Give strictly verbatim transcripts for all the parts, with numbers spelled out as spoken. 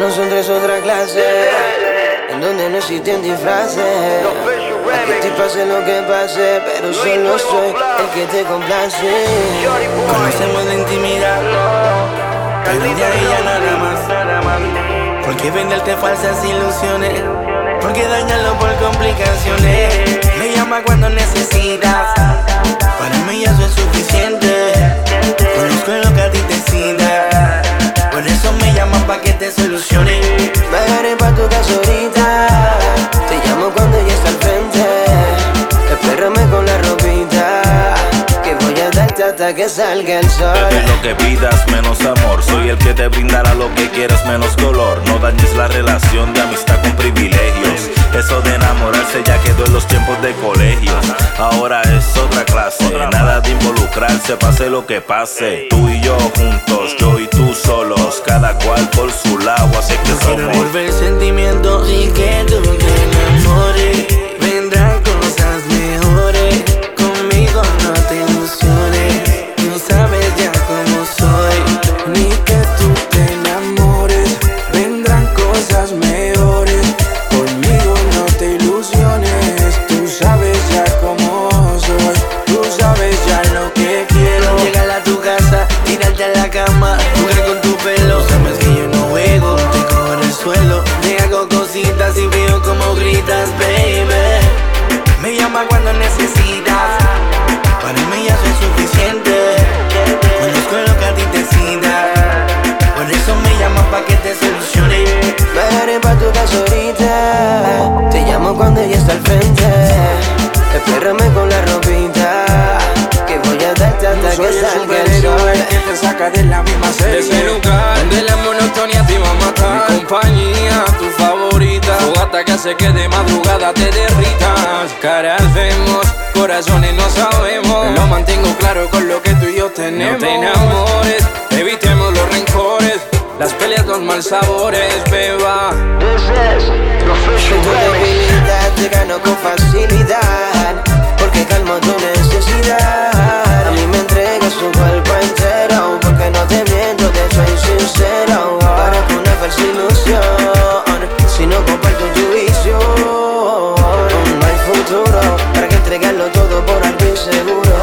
nosotros es otra clase, en donde no existen disfraces. Aquí te pase lo que pase, pero solo soy el que te complace. Conocemos la intimidad, pero de ahí ya nada más. Porque venderte falsas ilusiones, porque dañarlo por complicaciones. Me llama cuando necesitas, para mí ya eso es suficiente. Conozco lo que a ti te excita, por eso me llaman pa' que te solucione. Bajaré pa' tu casa ahorita, te llamo cuando ya está al frente. Espérame con la ropita, que voy a darte hasta que salga el sol. Bebé, lo que pidas, menos amor. Soy el que te brindará lo que quieras, menos color. No dañes la relación de amistad con privilegios. Eso de enamorarse ya quedó en los tiempos de colegio. Ahora es otra clase, nada de involucrarse, pase lo que pase. Tú y yo juntos, yo y tú solos, cada cual por su lado, así que no somos. quiero volver sentimientos y que tú te enamores. Vendrán cosas mejores, conmigo no te ilusiones. No sabes ya cómo soy, ni que tú te enamores. Vendrán cosas mejores, conmigo no te ilusiones. Tú sabes ya cómo soy, tú sabes ya lo que quiero. llegar a tu casa, tirarte a la cama, jugar con tu pelo. Sabes que yo no juego, te cojo en el suelo. Te hago cositas y veo como gritas, baby. Me llama cuando necesitas, para mí ya soy suficiente. Conozco lo que a ti te excita, por eso me llamas pa' que te solucione. Bajaré pa' tu casa ahorita, te llamo cuando ya está al frente. Espérame con la ropita, que voy a darte hasta No soy que el salga el superhéroe sol. que te saca de la misma serie. De ese lugar donde la monotonía te va a matar. Mi compañía, tu favorita, fogata que hace que de madrugada te derritas. Caras vemos, corazones no sabemos. Lo mantengo claro con lo que tú y yo tenemos. No te enamores, evitemos los rencores, las peleas, los mal sabores, beba. Soy tu debilidad, te gano con facilidad, porque calmo tu necesidad. A mí me entregas tu cuerpo entero, porque no te miento, te soy sincero. Para que una falsa ilusión, si no comparto tu visión, no hay futuro, para que entregarlo todo por algo inseguro.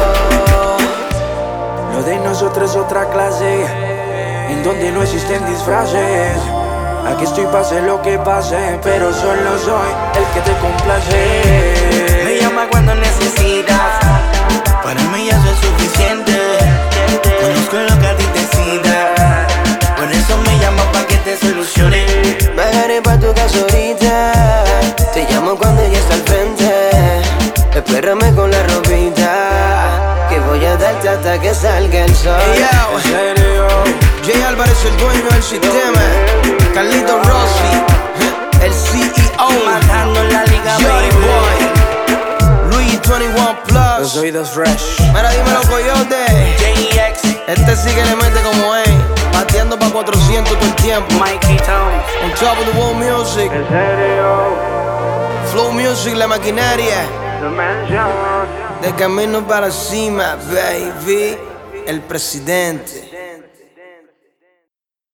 Lo de nosotros es otra clase, en donde no existen disfraces. Aquí estoy pase lo que pase, pero solo soy el que te complace. Me llama cuando necesitas, para mí ya eso es suficiente. Conozco lo que a ti te excita, por eso me llamas pa' que te solucione. Bajaré pa' tu casa ahorita, te llamo cuando ya está al frente. Espérame con la ropita, que voy a darte hasta que salga el sol. Hey, yo. En serio, Jay Álvarez, el dueño del sistema. Carlito Rossi, el C E O. Matando la liga, Johnny baby. Boy, Luis veintiuno yo Plus. soy The Fresh. Mira, dímelo, coyote. J X, Este sí que le mete como es, bateando pa' cuatrocientos todo el tiempo. Mikey Town. On top of the world music, En serio, Flow Music, la maquinaria. The Mansion. De camino para cima, baby. El presidente.